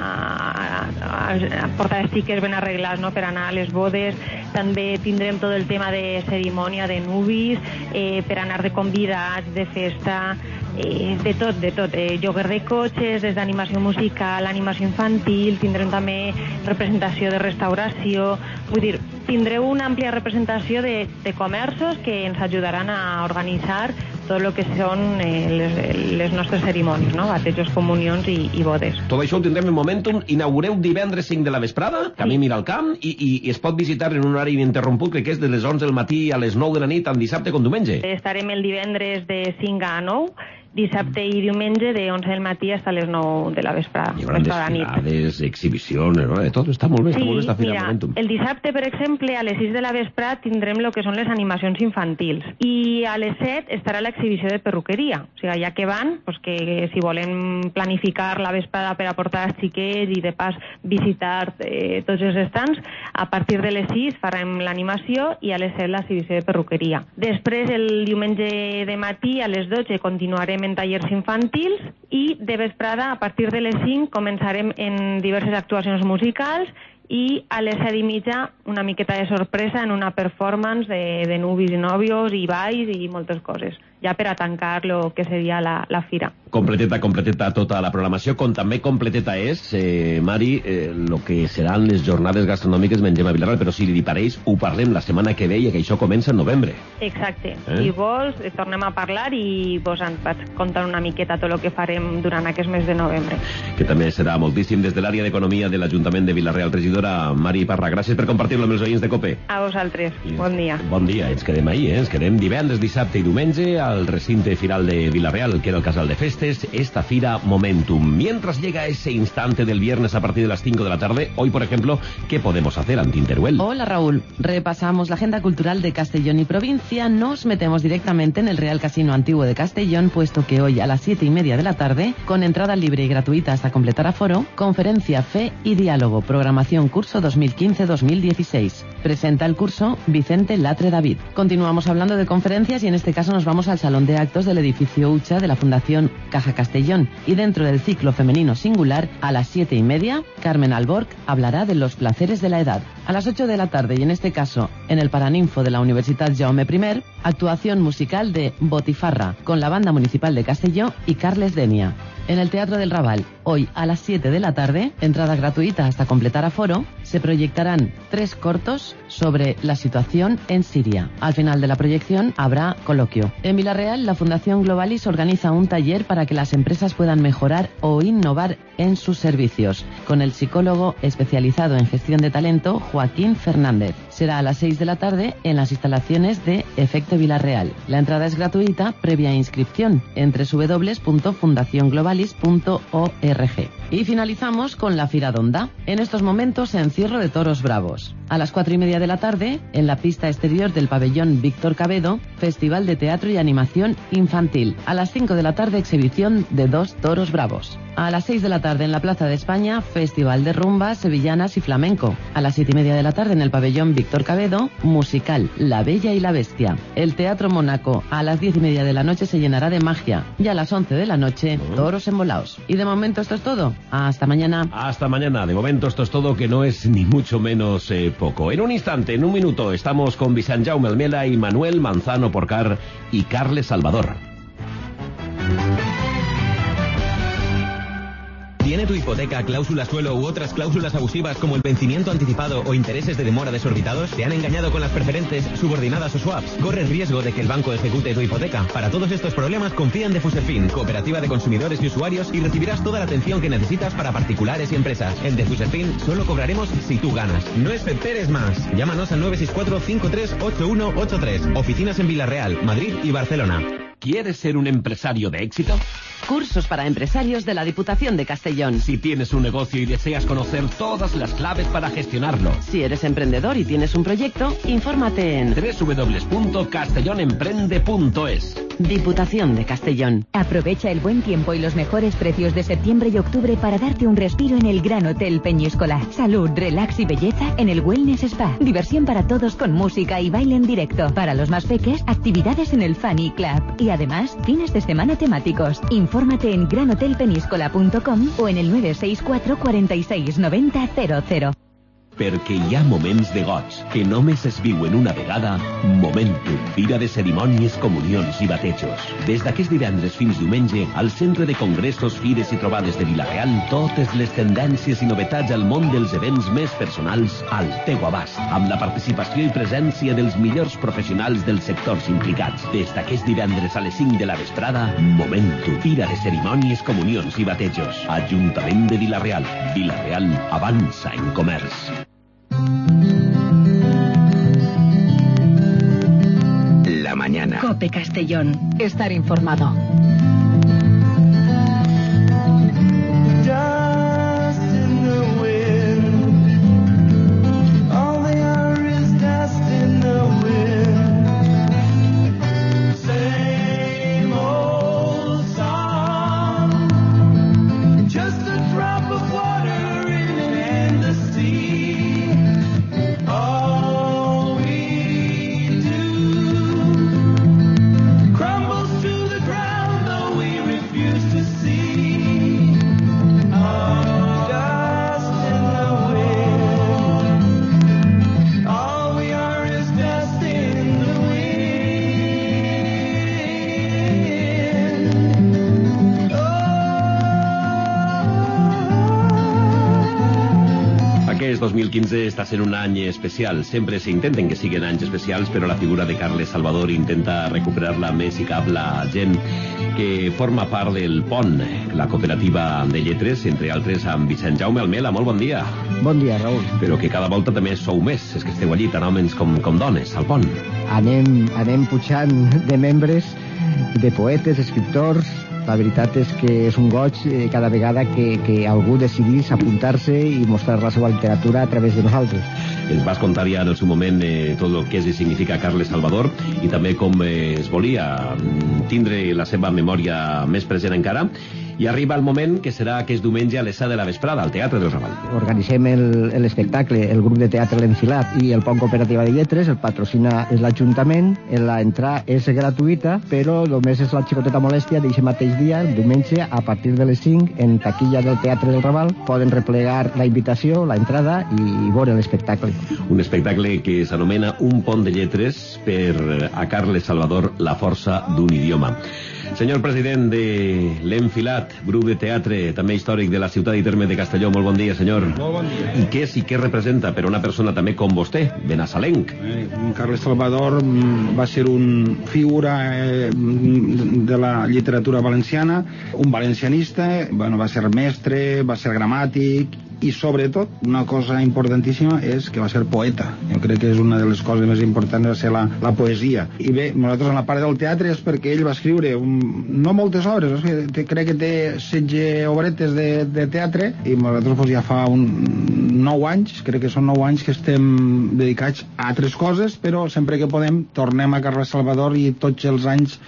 a portar els xiques ben arreglats, no? Per anar a les bodes. També tindrem tot el tema de cerimònia de nuvis, per anar de convidats, de festa, de tot. Lloguer de cotxes, des d'animació musical, animació infantil, tindrem també representació de restauració. Vull dir, tindreu una àmplia representació de comerços que ens ajudaran a organitzar tot el que són les nostres cerimònies, no? Batejos, comunions i bodes. Tot això ho tindrem en Momentum. Inaugureu divendres 5 de la vesprada, camí Miralcamp, i es pot visitar en un horari ininterromput, que és de les 11 del matí a les 9 de la nit, tant dissabte com diumenge. Estarem el divendres de 5 a 9, dissabte i diumenge de 11 del matí fins a les 9 de la vesprada. Hi haurà desfilades, exhibicions, tot està molt bé, està molt bé esta fira Momentum. El dissabte, per exemple, a les 6 de la vesprada tindrem el que són les animacions infantils, i a les 7 estarà l'exhibició de perruqueria. O sigui, ja que van, pues que si volen planificar la vesprada per a portar els xiquets i de pas visitar tots els estants, a partir de les 6 farem l'animació i a les 7 l'exhibició de perruqueria. Després, el diumenge de matí a les 12 continuarem en tallers infantils, i de vesprada, a partir de les 5, començarem en diverses actuacions musicals, i a les 7:30 una miqueta de sorpresa en una performance de nuvis i nòvios i balls i moltes coses, ja per a tancar el que seria la fira. Completeta tota la programació, com també completeta és, Mari, el que seran les jornades gastronòmiques Mengem a Vila-real, però si li pareix, ho parlem la setmana que ve, i que això comença en novembre. Exacte. Si vols, tornem a parlar i vos ens vaig contar una miqueta tot el que farem durant aquest mes de novembre. Que també serà moltíssim des de l'àrea d'Economia de l'Ajuntament de Vila-real. Regidora Mari Parra, gràcies per compartir-lo amb els oients de COPE. A vosaltres. Bon dia. Bon dia. Ens quedem ahí, ens quedem divendres, dissabte i diumenge al recinte firal de Vila-real, que era el casal de festes, esta fira Momentum. Mientras llega ese instante del viernes a partir de las 5 de la tarde, hoy, por ejemplo, ¿qué podemos hacer, Antín Teruel? Hola, Raúl. Repasamos la agenda cultural de Castellón y provincia. Nos metemos directamente en el Real Casino Antiguo de Castellón, puesto que hoy a las 7:30 de la tarde, con entrada libre y gratuita hasta completar aforo, conferencia Fe y Diálogo, programación curso 2015-2016. Presenta el curso Vicente Latre David. Continuamos hablando de conferencias y en este caso nos vamos al Salón de Actos del edificio Ucha de la Fundación Caja Castellón, y dentro del ciclo femenino singular, a las 7:30, Carmen Alborg hablará de los placeres de la edad. A las 8 de la tarde, y en este caso en el Paraninfo de la Universidad Jaume I, actuación musical de Botifarra con la Banda Municipal de Castelló y Carles Denia. En el Teatro del Raval, hoy a las 7 de la tarde, entrada gratuita hasta completar aforo, se proyectarán 3 cortos sobre la situación en Siria. Al final de la proyección habrá coloquio. En Villarreal, la Fundación Globalis organiza un taller para que las empresas puedan mejorar o innovar en sus servicios, con el psicólogo especializado en gestión de talento, Joaquín Fernández. Será a las 6 de la tarde en las instalaciones de Efecto Villarreal. La entrada es gratuita, previa inscripción, en www.fundacionglobalis.org. Y finalizamos con la Firadonda. En estos momentos, encierro de toros bravos. A las 4:30 de la tarde, en la pista exterior del pabellón Víctor Cabedo, Festival de Teatro y Animación Infantil. A las 5 de la tarde, exhibición de 2 toros bravos. A las 6 de la tarde, en la Plaza de España, Festival de Rumbas, Sevillanas y Flamenco. A las 7:30 de la tarde, en el pabellón Víctor Cabedo, musical La Bella y la Bestia. El Teatro Mónaco, a las 10:30 de la noche, se llenará de magia. Y a las 11 de la noche, toros embolaos. Y de momento esto es todo. Hasta mañana. Hasta mañana. De momento esto es todo, que no es ni mucho menos poco. En un instante, en un minuto, estamos con Vicent Jaume Almela y Manuel Manzano Porcar y Carles Salvador. ¿Tiene tu hipoteca cláusulas suelo u otras cláusulas abusivas como el vencimiento anticipado o intereses de demora desorbitados? ¿Te han engañado con las preferentes, subordinadas o swaps? Corre el riesgo de que el banco ejecute tu hipoteca. Para todos estos problemas, confía en Defuserfin, cooperativa de consumidores y usuarios, y recibirás toda la atención que necesitas para particulares y empresas. En Defuserfin solo cobraremos si tú ganas. No esperes más. Llámanos al 964-538183. Oficinas en Villarreal, Madrid y Barcelona. ¿Quieres ser un empresario de éxito? Cursos para empresarios de la Diputación de Castellón. Si tienes un negocio y deseas conocer todas las claves para gestionarlo. Si eres emprendedor y tienes un proyecto, infórmate en www.castellonemprende.es. Diputación de Castellón. Aprovecha el buen tiempo y los mejores precios de septiembre y octubre para darte un respiro en el Gran Hotel Peñíscola. Salud, relax y belleza en el Wellness Spa. Diversión para todos con música y baile en directo. Para los más peques, actividades en el Funny Club. Y además, fines de semana temáticos. Infórmate en granhotelpeniscola.com o en el 964 46 90 00. Perquè hi ha moments de goig que només es viuen una vegada. Momentum, fira de cerimònies, comunions i batejos. Des d'aquest divendres fins diumenge, al Centre de Congressos, Fires i Trobades de Vila-real, totes les tendències i novetats al món dels events més personals al teu abast, amb la participació i presència dels millors professionals dels sectors implicats. Des d'aquest divendres a les 5 de la vesprada, Momentum, fira de cerimònies, comunions i batejos. Ajuntament de Vila-real. Vila-real avança en comerç. La mañana. COPE Castellón. Estar informado. Aquest 2015 està sent un any especial. Sempre s'intenten que siguin anys especials, però la figura de Carles Salvador intenta recuperar-la més i cap la gent que forma part del PON, la cooperativa de lletres, entre altres amb Vicent Jaume Almela. Molt bon dia. Bon dia, Raül. Però que cada volta també sou més, és que esteu allí tant homes com dones, al PON. Anem pujant de membres, de poetes, escriptors. La veritat és que és un goig cada vegada que algú decidís apuntar-se i mostrar la seva literatura a través de nosaltres. Ens vas contar ja en el seu moment tot el que és i significa Carles Salvador i també com es volia tindre la seva memòria més present encara. I arriba el moment que serà aquest diumenge a les 7 de la vesprada al Teatre del Raval. Organitzem l'espectacle, el grup de teatre L'Enfilat i el PON Cooperativa de Lletres, el patrocina és l'Ajuntament, l'entrada és gratuïta, però només és la xicoteta molèstia d'aquest mateix dia, el diumenge, a partir de les 5, en taquilla del Teatre del Raval, poden replegar la invitació, l'entrada i veure l'espectacle. Un espectacle que s'anomena Un pont de lletres per a Carles Salvador, la força d'un idioma. Senyor president de l'Enfilat, grup de teatre també històric de la ciutat i terme de Castelló, molt bon dia, senyor. Molt bon dia. I què és i què representa per una persona també com vostè, benassalenc? Carles Salvador va ser un figura de la literatura valenciana, un valencianista, bueno, va ser mestre, va ser gramàtic, i sobretot una cosa importantíssima és que va ser poeta. Jo crec que és una de les coses més importants, va ser la poesia. I bé, nosaltres en la part del teatre és perquè ell va escriure no moltes obres, crec que té 16 obretes de teatre, i nosaltres ja fa 9 anys, crec que són 9 anys que estem dedicats a altres coses, però sempre que podem tornem a Carles Salvador i tots els anys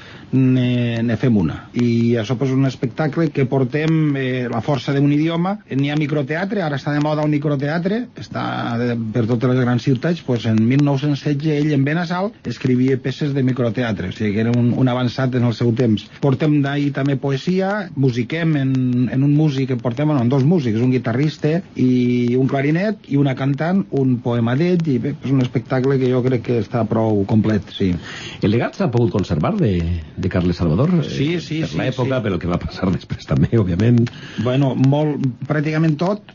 ne fem una. I això és un espectacle que portem la força d'un idioma. N'hi ha microteatre, ara està de moda el microteatre, està per totes les grans ciutats. Pues en 1916 ell en Benassal escrivia peces de microteatre, o sigui que era un avançat en el seu temps. Portem d'ahir també poesia, musiquem en un músic, portem en dos músics, un guitarrista i un clarinet, i una cantant, un poema d'ell, i bé, és un espectacle que jo crec que està prou complet, sí. El legat s'ha pogut conservar de Carles Salvador? Sí. Per l'època, però el que va passar després també, òbviament. Bueno, pràcticament tot.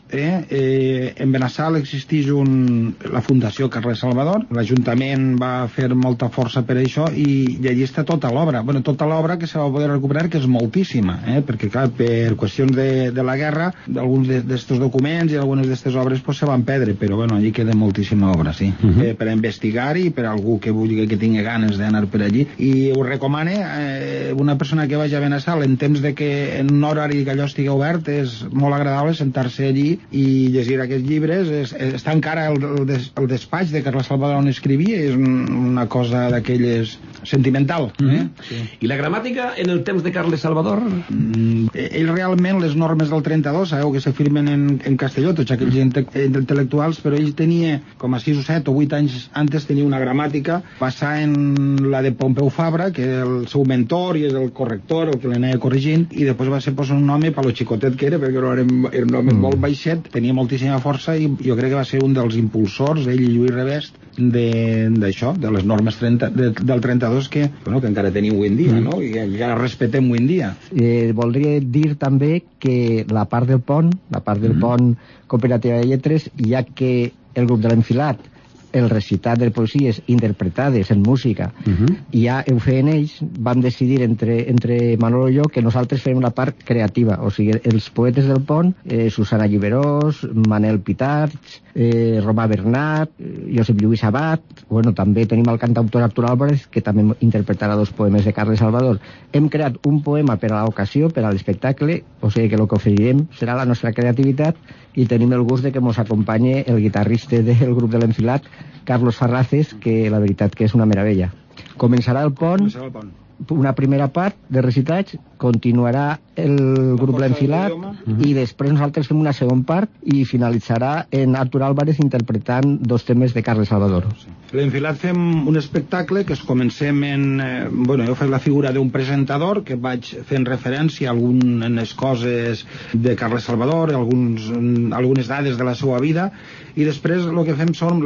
En Benassal existeix la Fundació Carles Salvador. L'Ajuntament va fer molta força per això i allí està tota l'obra. Bueno, tota l'obra que se va poder recuperar, que és moltíssima, perquè clar, per qüestions de la guerra, alguns d'estos documents i algunes d'estes obres pues, se van perdre, però bueno, allí queda moltíssima obra, sí. Per investigar i per algú que vulgui, que tingui ganes d'anar per allí. I ho recomane una persona que vagi a Benassal en temps de que en un horari que allò estigui obert és molt agradable sentar-se allí i llegir aquests llibres. Està encara el despatx de Carles Salvador on escrivia, és una cosa d'aquelles sentimental. Sí. I la gramàtica en el temps de Carles Salvador? Ell realment, les normes del 32, sabeu que se firmen en Castelló, tots aquells intel·lectuals, però ell tenia, com a 6 o 7 o 8 anys antes, tenia una gramàtica basada en la de Pompeu Fabra, que era el seu mentor i és el corrector, el que l'anava corregint, i després va ser un home per lo xicotet que era, perquè era un home molt baixet, tenia moltíssima força, i jo crec que va ser un dels impulsors, ell i Lluís Revest, d'això, de les normes del 32 que encara tenim avui en dia, no? I encara respetem avui en dia. Voldria dir també que la part del pont Cooperativa de Lletres, ja que el grup de l'Enfilat, el recitat de poesies interpretades en música, ja ho feien ells, vam decidir entre Manolo i jo que nosaltres fèiem la part creativa, o sigui, els poetes del pont, Susana Lliberós, Manel Pitarch, Romà Bernat, Josep Lluís Abat, bueno, també tenim el cantautor Artur Álvarez, que també interpretarà 2 poemes de Carles Salvador. Hem creat un poema per a l'ocasió, per a l'espectacle, o sigui que el que oferirem serà la nostra creativitat, i tenim el gust de que ens acompanyi el guitarrista del grup de l'Enfilat, Carlos Farraces, que la veritat que és una meravella. Començarà el pont, una primera part de recitats, continuarà el grup de l'Enfilat i després nosaltres fem una segona part i finalitzarà en Artur Álvarez interpretant 2 temes de Carles Salvador. L'Enfilat fem un espectacle que comencem jo faig la figura d'un presentador que vaig fent referència a algunes coses de Carles Salvador, algunes dades de la seva vida, i després el que fem són